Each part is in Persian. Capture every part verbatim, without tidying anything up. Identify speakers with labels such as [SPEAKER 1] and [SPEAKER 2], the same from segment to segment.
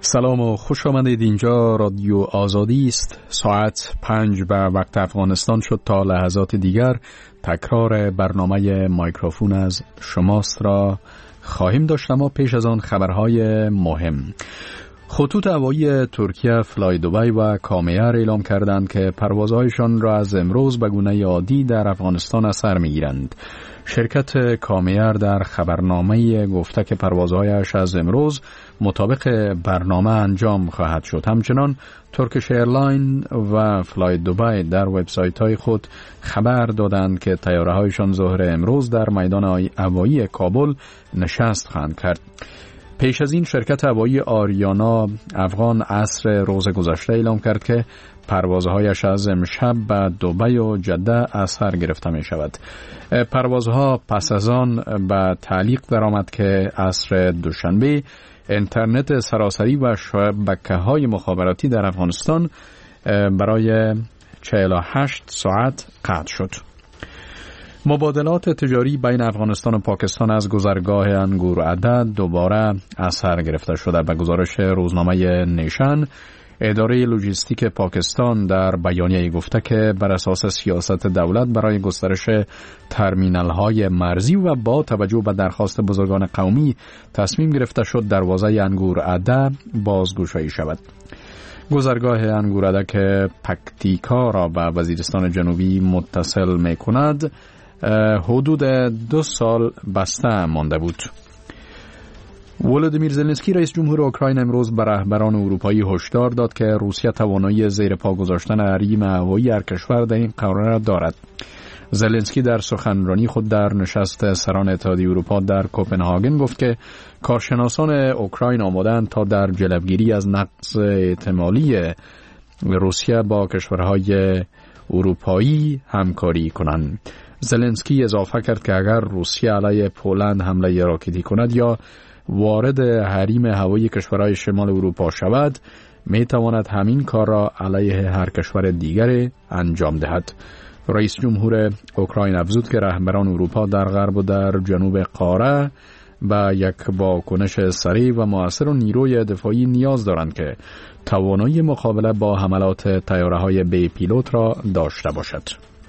[SPEAKER 1] سلام و خوش آمدید. اینجا رادیو آزادی است. ساعت پنج به وقت افغانستان شد. تا لحظات دیگر تکرار برنامه مایکروفون از شماست را خواهیم داشت، اما پیش از آن خبرهای مهم. خطوط هوایی ترکیه فلای دبی و کامیر اعلام کردند که پروازهایشان را از امروز به گونه عادی در افغانستان از سر می‌گیرند. شرکت کامیر در خبرنامه گفته که پروازهایش از امروز مطابق برنامه انجام خواهد شد. همچنان ترکیش ایرلاین و فلای دبی در وبسایت‌های خود خبر دادند که طیاره‌هایشان ظهر امروز در میدان هوایی کابل نشست خواهند کرد. پیش از این شرکت هوایی آریانا افغان عصر روز گذشته اعلام کرد که پروازهایش از امشب به دبی و جده از سر گرفته می شود. پروازها پس از آن به تعلیق درآمد که عصر دوشنبه اینترنت سراسری و شبکه‌های مخابراتی در افغانستان برای چهل و هشت ساعت قطع شد. مبادلات تجاری بین افغانستان و پاکستان از گذرگاه انگور عدد دوباره از سر گرفته شده. به گزارش روزنامه نیشن، اداره لوجستیک پاکستان در بیانیه گفته که بر اساس سیاست دولت برای گسترش ترمینال‌های مرزی و با توجه به درخواست بزرگان قومی تصمیم گرفته شد دروازه انگور عدد بازگشایی شود. گذرگاه انگور عدد که پکتیکا را به وزیرستان جنوبی متصل می کند حدود دو سال بسته مانده بود. ولودیمیر زلنسکی رئیس جمهور اوکراین امروز به رهبران اروپایی هشدار داد که روسیه توانایی زیر پا گذاشتن حریم هوایی هر کشور در این قاره را دارد. زلنسکی در سخنرانی خود در نشست سران اتحادیه اروپا در کوپنهاگن گفت که کارشناسان اوکراین آماده‌اند تا در جلوگیری از نقض احتمالی روسیه با کشورهای اروپایی همکاری کنند. زلنسکی اضافه کرد که اگر روسیه علیه پولند حمله راکتی کند یا وارد حریم هوایی کشورهای شمال اروپا شود، می تواند همین کار را علیه هر کشور دیگری انجام دهد. رئیس جمهور اوکراین افزود که رهبران اروپا در غرب و در جنوب قاره به یک واکنش سریع و مؤثر و نیروی دفاعی نیاز دارند که توانایی مقابله با حملات طیاره‌های بی پیلوت را داشته باشد.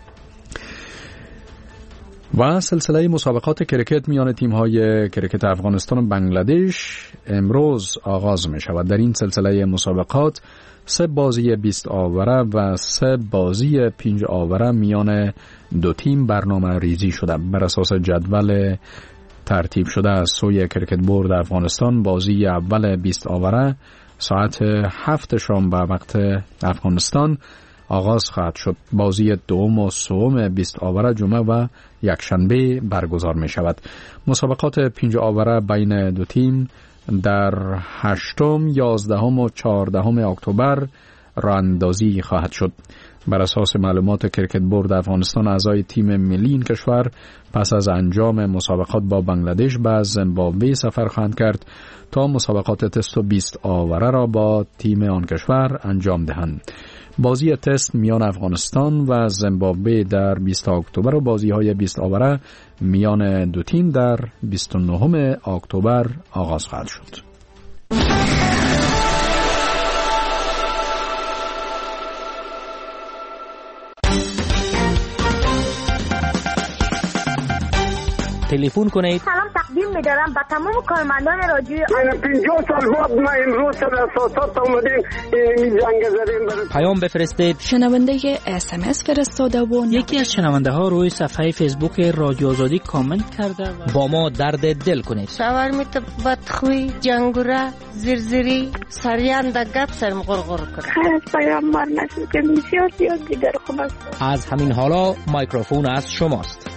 [SPEAKER 1] و سلسله مسابقات کرکت میان تیم‌های کرکت افغانستان و بنگلادش امروز آغاز می شود. در این سلسله مسابقات سه بازی بیست آوره و سه بازی پنج آوره میان دو تیم برنامه ریزی شده. بر اساس جدول ترتیب شده از سوی کرکت بورد افغانستان، بازی اول بیست آوره ساعت هفت شام به وقت افغانستان آغاز خواهد شد. بازی دوم و سوم بیست آوره جمعه و یکشنبه برگزار می شود. مسابقات پنج آوره بین دو تیم در هشتم، یازدهم و چهاردهم اکتبر راه اندازی خواهد شد. بر اساس معلومات کرکت بورد افغانستان، اعضای تیم ملی این کشور پس از انجام مسابقات با بنگلادش به زیمبابوه سفر خواهند کرد تا مسابقات تست و بیست آوره را با تیم آن کشور انجام دهند. بازی تست میان افغانستان و زیمبابوه در بیست اکتبر و بازی های بیست آوره میان دو تیم در بیست و نهم اکتبر آغاز خواهد شد.
[SPEAKER 2] تلفن کنید.
[SPEAKER 3] سلام تقدیم می‌دارم به تمام کارمندان رادیو.
[SPEAKER 4] من پنجاه سال بعد ما امروز سر اساسات اومدیم این جنگ زدیم.
[SPEAKER 2] پیام بفرستید.
[SPEAKER 5] شنونده اس ام اس فرستاده و
[SPEAKER 2] یکی از شنونده ها روی صفحه فیسبوک رادیو آزادی کامنت کرده و با ما درد دل کنید.
[SPEAKER 6] شاور میت بدخوی جنگوره زرزری سریان د گپ سرم غرغر کنه.
[SPEAKER 3] خیر پیامبر نشد که بسیار زیاد دیگر خوب است.
[SPEAKER 2] از همین حالا مایکروفون از شماست.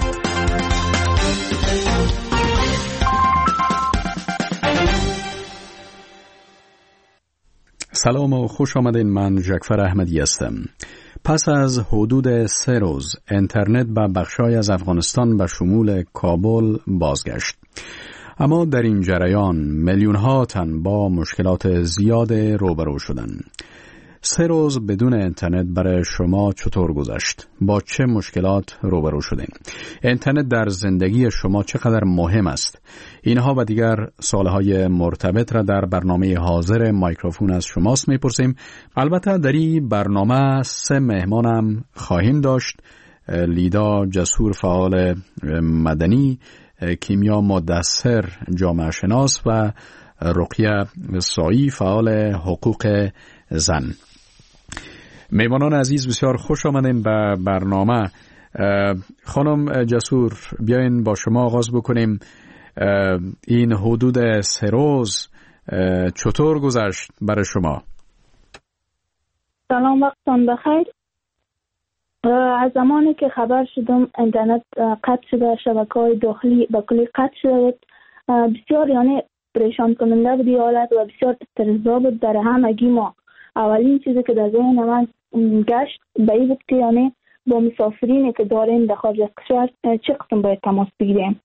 [SPEAKER 1] سلام و خوش آمدین. من جعفر احمدی هستم. پس از حدود سه روز اینترنت به بخشای از افغانستان به شمول کابل بازگشت. اما در این جریان میلیون ها تن با مشکلات زیاد روبرو شدند. سه روز بدون اینترنت برای شما چطور گذشت؟ با چه مشکلات روبرو شدین؟ اینترنت در زندگی شما چقدر مهم است؟ اینها و دیگر سوالهای مرتبط را در برنامه حاضر مایکروفون از شماست میپرسیم. البته در این برنامه سه مهمانم خواهیم داشت: لیدا جسور، فعال مدنی، کیمیا مدثر، جامعه شناس، و رقیه سایی، فعال حقوق زن. میمانان عزیز، بسیار خوش آمدین به برنامه. خانم جسور، بیاین با شما آغاز بکنیم. این حدود سه روز چطور گذشت برای شما؟
[SPEAKER 3] سلام، وقتتان بخیر. از زمانی که خبر شدم اینترنت قطع شده، شبکه‌های داخلی به کلی قطع شده، بسیار یعنی پریشان کننده بود حالت و بسیار استرس بود در همگی ما. اولین چیزی که در ذهن من گشت به این بود که یعنی با مسافرینی که داریم در خارج از کشور چه قسم باید تماس بگیریم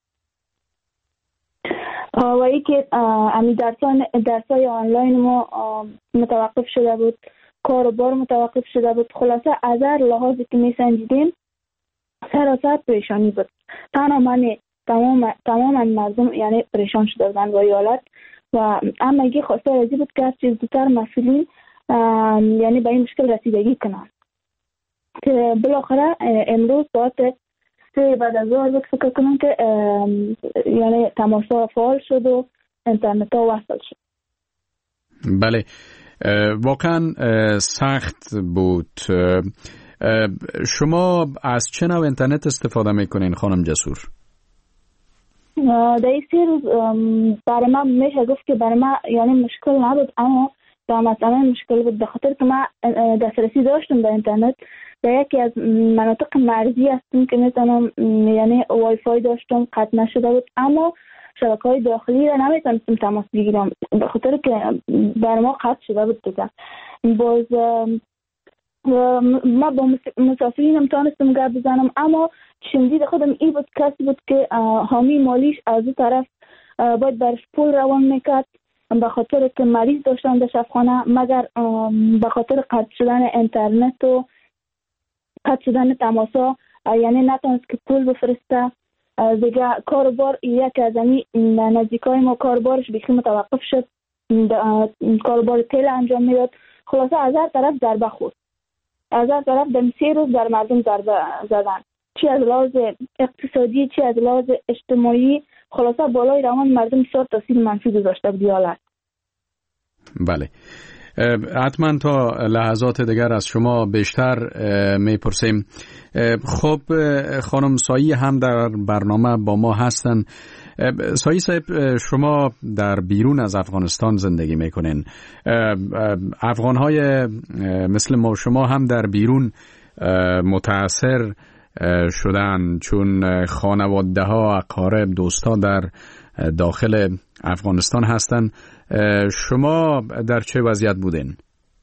[SPEAKER 3] و ای که امی درسای آنلاین ما متوقف شده بود، کار و بار متوقف شده بود. خلاصه از هر لحاظی که می سنجیدیم سراسر پریشانی بود. تنها من تمام تمام مردم یعنی پریشان شده بودن با حالت و همگی خواسته رازی بود که از چیز دوتر مسئولین یعنی به این مشکل رسیدگی کنن که بالاخره امروز باید سه بعد از ظهر بود فکر کنم که یعنی تماس ها فعال شد و اینترنت ها وصل شد.
[SPEAKER 1] بله، واقعا سخت بود. شما از چه نوع اینترنت استفاده میکنین خانم جسور؟
[SPEAKER 3] در این سه روز برای من میشه گفت که برای من یعنی مشکل نبود، اما در مثلا مشکل بود به خاطر که من دسترسی داشتم به اینترنت. در یکی از مناطق مرزی هستم که میتونم یعنی وای فای داشتم، قطع نشده بود، اما شبکه های داخلی را نمیتونستم تماس بگیرم به خاطر که برای ما قطع شده بود دیگه. باز ما با مسافرینم تانستم گپ بزنم، اما شنیدید خودم این بود کسی بود که حامی مالیش از اون طرف باید برش پول روان میکرد به خاطر که مریض داشتن در شفاخانه، مگر به خاطر قطع شدن اینترنت و قطع شدن تماسا یعنی نتونست که پول بفرسته دیگه. کاربار یک از این نزدیکای ما کاربارش بیخی متوقف شد، کاربار تیل انجام میداد. خلاصه از هر طرف ضربه خورد، از هر طرف در سه روز در مردم ضربه زدن، چی از لحاظ اقتصادی چی از لحاظ اجتماعی. خلاصه بالای روان مردم بسیار تاثیر منفی گذاشته بود حالت.
[SPEAKER 1] بله، حتما تا لحظات دیگر از شما بیشتر میپرسیم. خب خانم سایی هم در برنامه با ما هستن. سایی صاحب، شما در بیرون از افغانستان زندگی میکنین. افغانهای مثل ما شما هم در بیرون متاثر شدن چون خانواده ها، اقارب، دوستا در داخل افغانستان هستن. شما در چه وضعیت بودین؟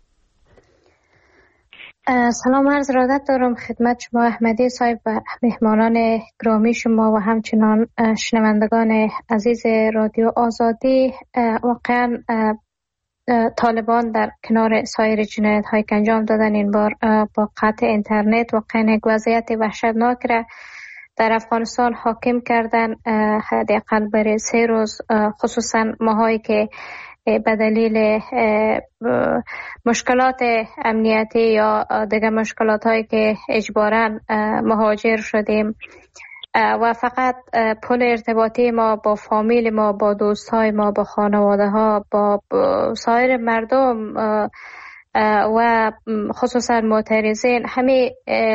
[SPEAKER 7] سلام عرض ارادت دارم خدمت شما احمدی صاحب و مهمانان گرامی شما و همچنان شنوندگان عزیز رادیو آزادی. واقعا طالبان در کنار سایر جنایت هایی که انجام دادن این بار با قطع اینترنت واقعا یک وضعیت وحشتناک را در افغانستان حاکم کردن. حداقل برای سه روز، خصوصا ماهایی که به دلیل مشکلات امنیتی یا دیگر مشکلات هایی که اجباراً مهاجر شدیم و فقط پل ارتباطی ما با فامیل ما، با دوست های ما، با خانواده ها، با سایر مردم و خصوصا معترضین همین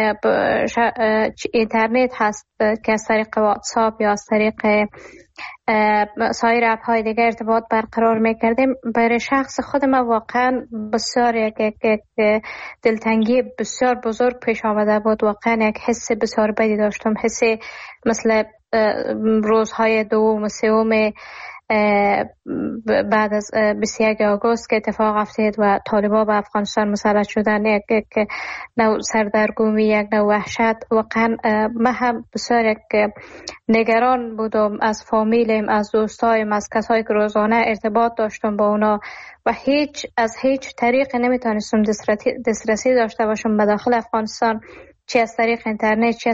[SPEAKER 7] اینترنت هست که از طریق واتساپ یا از طریق سایر اپ های دیگه ارتباط برقرار میکردیم. برای شخص خود ما واقعا بسیار یک دلتنگی بسیار بزرگ پیش آمده بود. واقعا یک حس بسیار بدی داشتم، حس مثل روزهای دوم و سوم بعد از بیست و یکم آگوست که اتفاق افتاد و طالبان به افغانستان مسلط شدن، یک یک نوع سردرگمی، یک نوع وحشت. واقعا من هم بسیار یک نگران بودم از فامیلم، از دوستایم، از کسایی که روزانه ارتباط داشتم با اونا و هیچ از هیچ طریق نمیتونستم دسترسی داشته باشم به داخل افغانستان، چه از طریق اینترنت چه